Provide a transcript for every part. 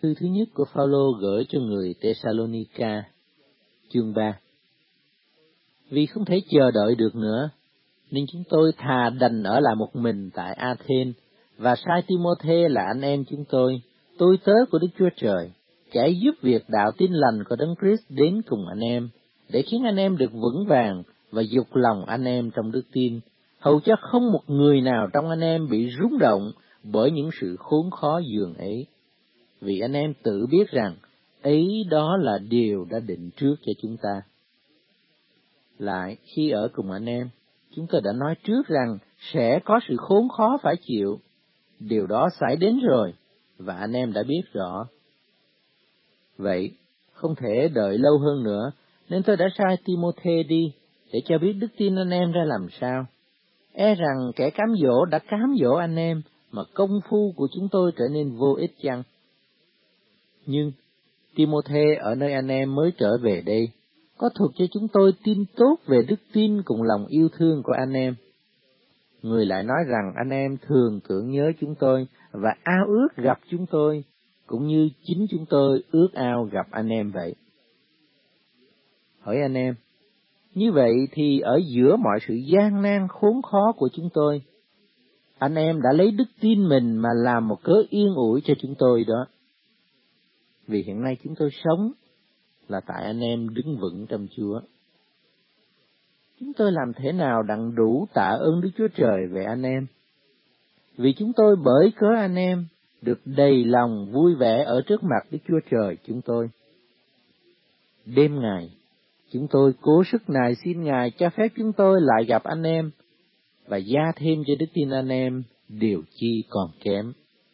Thư thứ nhất của Phaolô gửi cho người Thessalonica, chương 3. Vì không thể chờ đợi được nữa, nên chúng tôi thà đành ở lại một mình tại Athens và sai Timôthê là anh em chúng tôi tớ của Đức Chúa Trời, kẻ giúp việc đạo tin lành của Đấng Christ đến cùng anh em, để khiến anh em được vững vàng và dục lòng anh em trong đức tin, hầu cho không một người nào trong anh em bị rung động bởi những sự khốn khó dường ấy. Vì anh em tự biết rằng ấy đó là điều đã định trước cho chúng ta. Lại, khi ở cùng anh em, chúng tôi đã nói trước rằng sẽ có sự khốn khó phải chịu. Điều đó xảy đến rồi, và anh em đã biết rõ. Vậy, không thể đợi lâu hơn nữa, nên tôi đã sai Timôthê đi, để cho biết đức tin anh em ra làm sao. E rằng kẻ cám dỗ đã cám dỗ anh em, mà công phu của chúng tôi trở nên vô ích chăng? Nhưng, Timôthê ở nơi anh em mới trở về đây, có thuộc cho chúng tôi tin tốt về đức tin cùng lòng yêu thương của anh em. Người lại nói rằng anh em thường tưởng nhớ chúng tôi và ao ước gặp chúng tôi, cũng như chính chúng tôi ước ao gặp anh em vậy. Hỏi anh em, như vậy thì ở giữa mọi sự gian nan khốn khó của chúng tôi, anh em đã lấy đức tin mình mà làm một cớ yên ủi cho chúng tôi đó. Vì hiện nay chúng tôi sống là tại anh em đứng vững trong Chúa. Chúng tôi làm thế nào đặng đủ tạ ơn Đức Chúa Trời về anh em? Vì chúng tôi bởi cớ anh em được đầy lòng vui vẻ ở trước mặt Đức Chúa Trời chúng tôi. Đêm ngày, chúng tôi cố sức nài xin Ngài cho phép chúng tôi lại gặp anh em và gia thêm cho đức tin anh em điều chi còn kém.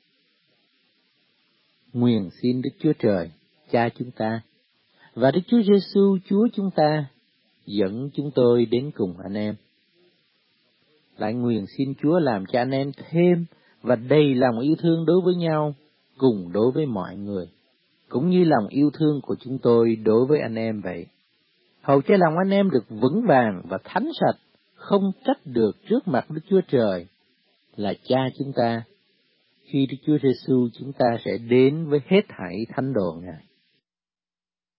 Nguyện xin Đức Chúa Trời, Cha chúng ta, và Đức Chúa Giêsu Chúa chúng ta dẫn chúng tôi đến cùng anh em. Lại nguyện xin Chúa làm cho anh em thêm và đầy lòng yêu thương đối với nhau, cùng đối với mọi người, cũng như lòng yêu thương của chúng tôi đối với anh em vậy. Hầu cho lòng anh em được vững vàng và thánh sạch, không trách được trước mặt Đức Chúa Trời là Cha chúng ta, khi Đức Chúa Giêsu chúng ta sẽ đến với hết thảy thánh đồ Ngài.